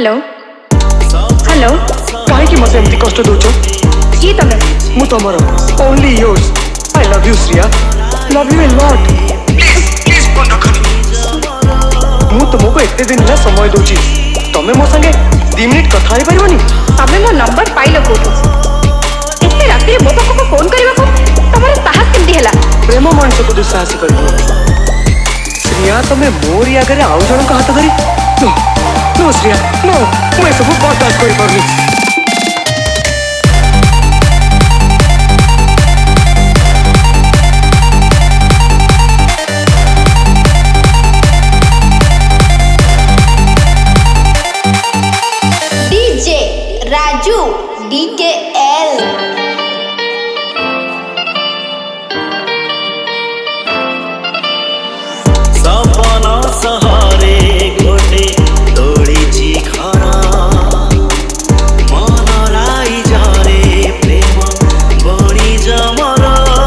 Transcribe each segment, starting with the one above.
hello hello कहीं मत एमती कष्ट दौच ये तमे मु तुमर only yours I love you Shriya love you a lot please please phone रखनी मु तुमको एते दिन ला समय दोची तमे मो संगे 2 मिनिट कथा हे परबनी तमे मो नंबर पाइलो कोठो एते राती मो पाखो फोन करबा को तमरे साहस केमती हला प्रेम मनुष्य को दुस्साहस कर श्रिया तमे मोरी आगे आउ जन का हाथ धरी नो नो श्रिया नो मैं सब बर्दाश्त कर परनी डीजे राजू DKL सपना सहारे घोटे तोड़ी घर मन राई जरे प्रेम बणी जमर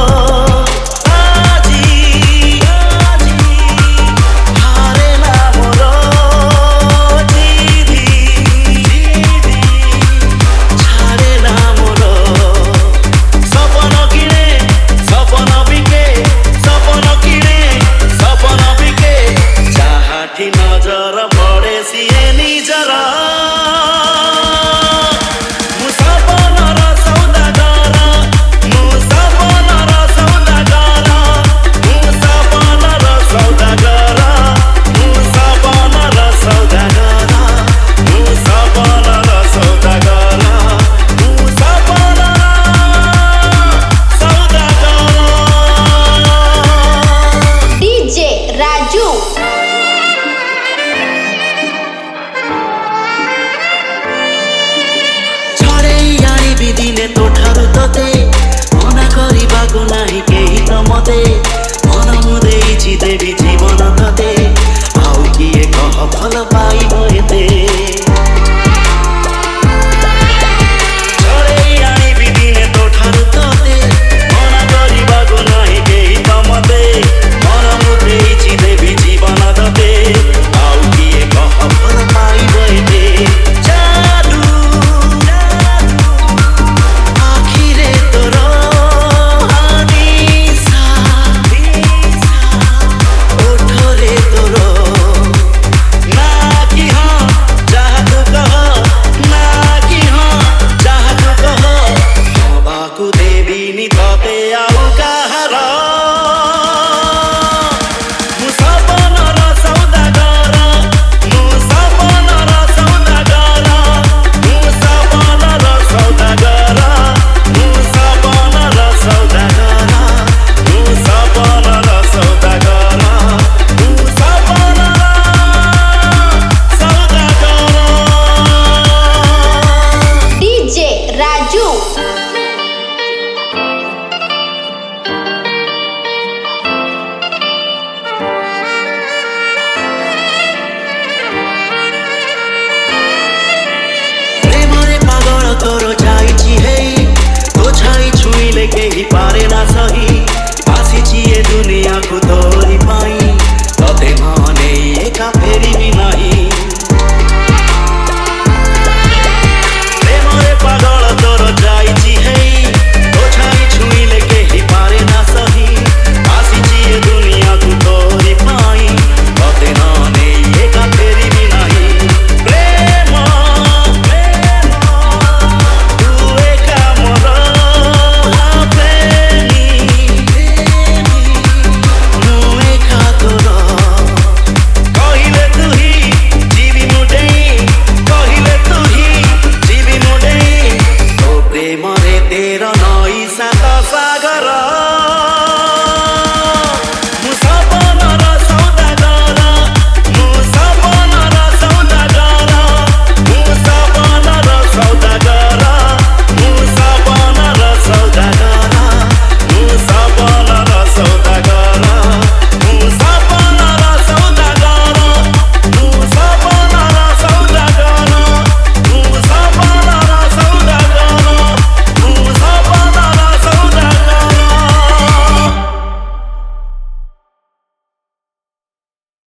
नजर पड़े सिए निजरा मुसाफनर सौदागर मुसाफनर सौदागर मुसाफनर सौदागर मुसाफनर सौदागर मुसाफनर सौदागर मुसाफनर सौदागर डीजे राजू दिने तो ठारू तते मना करबा को नाही केही त मते